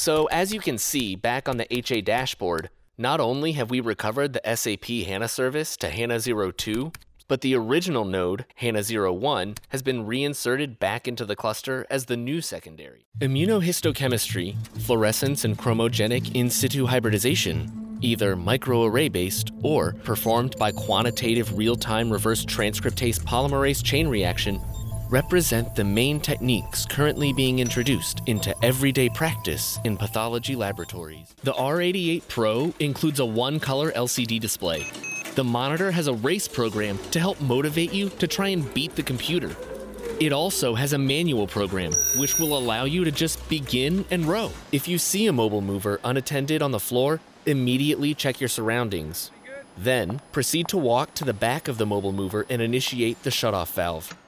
So as you can see back on the HA dashboard, not only have we recovered the SAP HANA service to HANA 02, but the original node, HANA 01, has been reinserted back into the cluster as the new secondary. Immunohistochemistry, fluorescence and chromogenic in situ hybridization, either microarray-based or performed by quantitative real-time reverse transcriptase polymerase chain reaction, represent the main techniques currently being introduced into everyday practice in pathology laboratories. The R88 Pro includes a one-color LCD display. The monitor has a race program to help motivate you to try and beat the computer. It also has a manual program, which will allow you to just begin and row. If you see a mobile mover unattended on the floor, immediately check your surroundings. Then, proceed to walk to the back of the mobile mover and initiate the shutoff valve.